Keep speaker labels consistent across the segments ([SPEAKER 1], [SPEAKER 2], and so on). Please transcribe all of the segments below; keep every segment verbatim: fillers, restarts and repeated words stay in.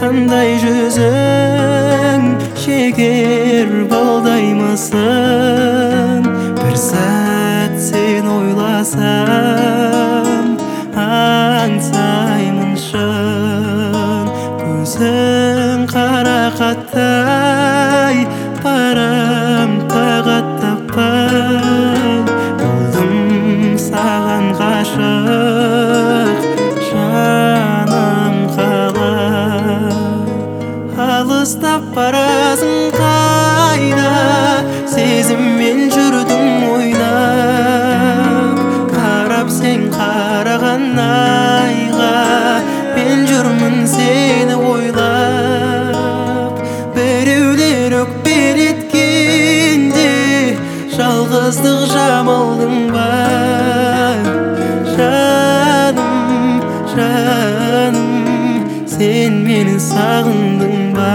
[SPEAKER 1] Qanday жүзің шекер балдаймысың, бір сәт сен ойласам аңсаймын шын. Көзің қарақаттай барам тағат таппай, болдым саған ғашық жаным қалай. Алыстап барасың қайда, сезіммен жүрдің ойнап, қарап сен қараған айға мен жүрмін сені ойлап. Біреулер өкпелеткенде жалғыздық жамалдың ба? Жаным, жаным, сен мені сағындың ба?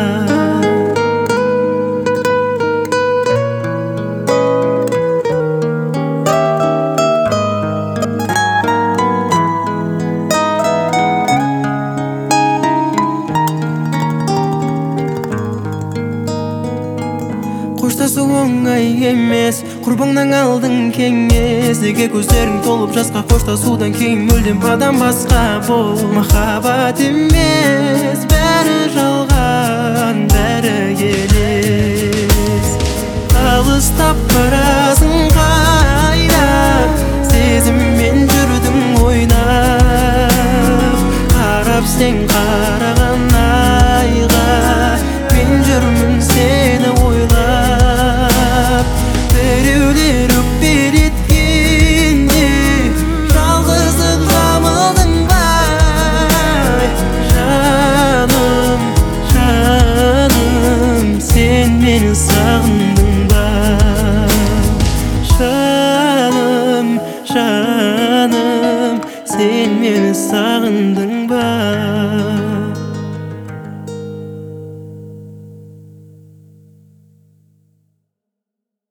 [SPEAKER 1] Қоштасу оңай емес, құрбыңнан алдың кеңес. Неге көздерің толып жасқа, қоштасудан кейін мүлдем адам басқа. Бұл махаббат емес, бәрі жалған, бәрі елес. Алыстап барасың қайда, сезіммен жүрдің ойнап, қарап сен қараған айға мен жүрмін сені ойлап. Біреулер өкпелеткенде жалғыздық жамылдың ба? Жаным, жаным, сен мені сағындың ба? Жаным, жаным, сен мені сағындың ба?